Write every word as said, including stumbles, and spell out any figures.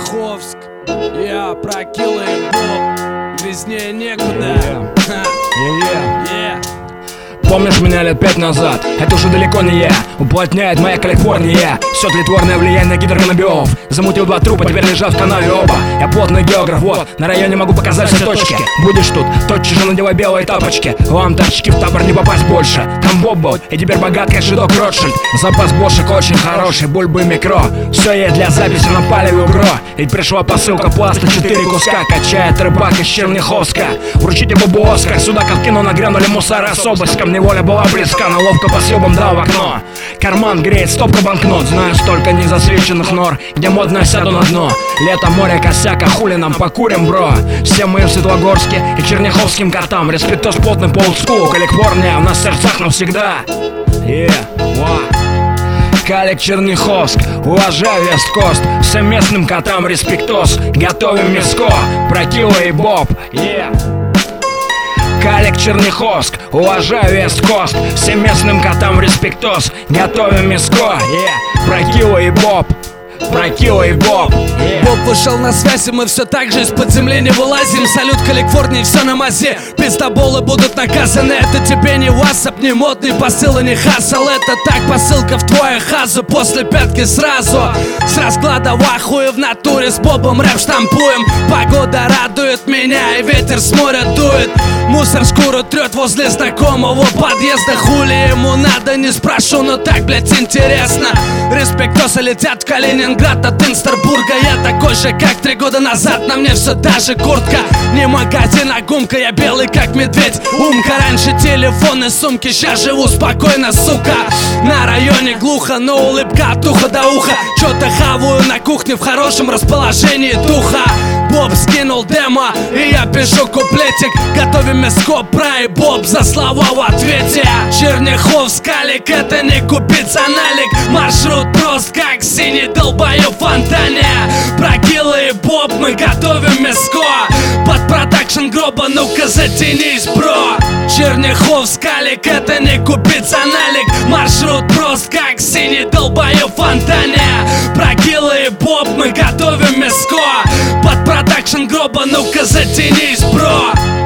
Черняховск, я прокила и боб, грязнее некуда. Yeah. Yeah, yeah. Помнишь меня лет пять назад? Это уже далеко не я. Уплотняет моя Калифорния. Все тлетворное влияние на гидроканнабиолов. Замутил два трупа, теперь лежат в канаве оба. Я плотный географ, вот, на районе могу показать все точки. Будешь тут, тотчас же надевай белые тапочки. Вам тачки в табор не попасть больше. Там Боб был, и теперь богат кэшидок Ротшильд. Запас бошек очень хороший, бульбы микро. Все есть для записи на палеве угро. И пришла посылка пласта, четыре куска. Качает рыбак из Черняховска. Вручите Бобу Оскар, сюда как в кино нагрянули мусора с обыском. Неволя была близка, но ловко по съебам дал в окно. Карман греет стопка банкнот. Знаю столько незасвеченных нор, где модно сяду на дно. Лето, море, косяк, а хули нам покурим, бро. Всем мы в Светлогорске и черняховским котам. Респектос плотный по олдскулу. Калифорния у нас в сердцах навсегда. Yeah, wow. Калик Черняховск, уважаю Весткост. Всем местным котам респектос. Готовим мяско, прокила и боб. Yeah. Калик Черняховск, уважаю Весткост. Всем местным котам респектос. Готовим мяско, yeah. Прокила и боб. Прокила и боб, yeah. Боб вышел на связь, и мы все так же из-под земли не вылазим. Салют Калифорнии, все на мазе. Пиздоболы будут наказаны. Это тебе не ватсап, не модный посыл и не хасл. Это так, посылка в твою хазу. После пятки сразу с расклада в ахуе. В натуре с Бобом рэп штампуем. Погода радует меня, и ветер с моря дует. Мусор шкуру трет возле знакомого подъезда. Хули ему надо, не спрошу, но так, блять, интересно. Респектосы летят в Калининград от Инстербурга. Я такой же, как три года назад. На мне все та же куртка. Не магазин, а гумка. Я белый, как медведь. Умка, раньше телефоны, сумки. Сейчас живу спокойно, сука. На районе глухо, но улыбка от уха до уха. Чё-то хаваю на кухне в хорошем расположении духа. Боб скинул демо, и я пишу куплетик. Готовим мяско, бра и Боб за слова в ответе. Черняховск, Калик, это не купить за налик. Маршрут прост, как синий долбоёб в фонтане. Прокила и Боб, мы готовим мяско. Под продакшн гроба, ну-ка затянись, бро. Черняховск, Калик, это не купить за налик. Маршрут прост, как синий долбоёб в фонтане. Прокила и Боб, мы готовим мяско. Под продакшн гроба, ну-ка затянись, бро.